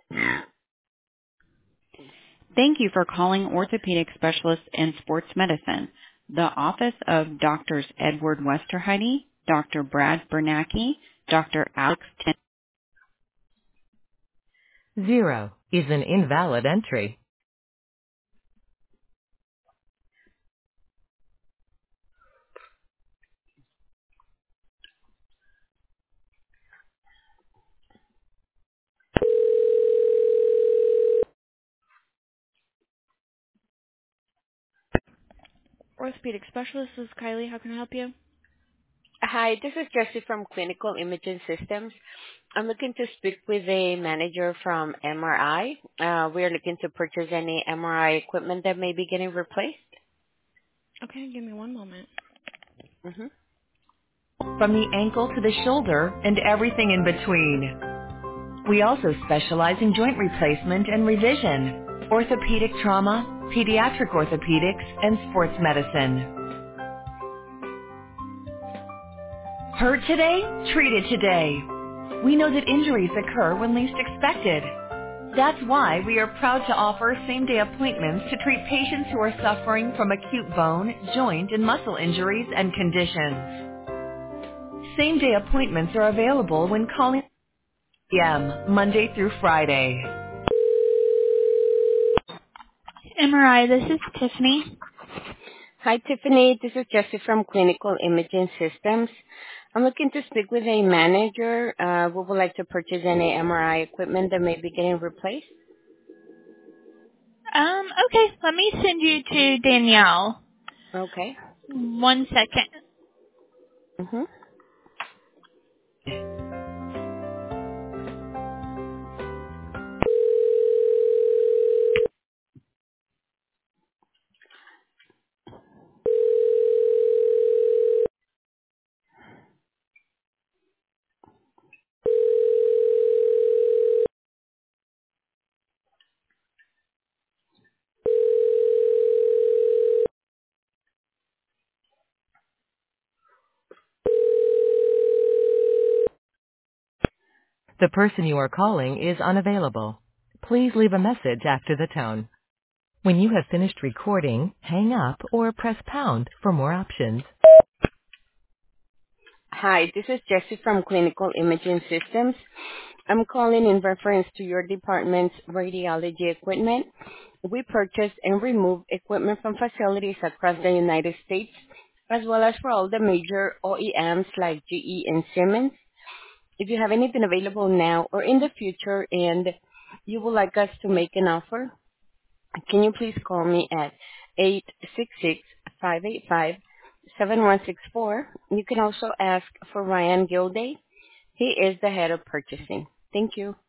Thank you for calling Orthopedic Specialists in Sports Medicine, the office of Doctors Edward Westerheide, Dr. Brad Bernacki, Dr. Alex Ten. 0 is an invalid entry. Orthopedic Specialist, this is Kylie. How can I help you? Hi, this is Jessie from Clinical Imaging Systems. I'm looking to speak with a manager from MRI. We are looking to purchase any MRI equipment that may be getting replaced. Okay, give me one moment. Mm-hmm. From the ankle to the shoulder and everything in between. We also specialize in joint replacement and revision, orthopedic trauma, pediatric orthopedics, and sports medicine. Hurt today? Treat it today. We know that injuries occur when least expected. That's why we are proud to offer same-day appointments to treat patients who are suffering from acute bone, joint, and muscle injuries and conditions. Same-day appointments are available when calling p.m. Monday through Friday. MRI, this is Tiffany. Hi, Tiffany. This is Jessie from Clinical Imaging Systems. I'm looking to speak with a manager. We would like to purchase any MRI equipment that may be getting replaced. Okay, let me send you to Danielle. Okay. 1 second. Mm-hmm. The person you are calling is unavailable. Please leave a message after the tone. When you have finished recording, hang up or press pound for more options. Hi, this is Jessie from Clinical Imaging Systems. I'm calling in reference to your department's radiology equipment. We purchase and remove equipment from facilities across the United States, as well as for all the major OEMs like GE and Siemens. If you have anything available now or in the future and you would like us to make an offer, can you please call me at 866-585-7164? You can also ask for Ryan Gilday. He is the head of purchasing. Thank you.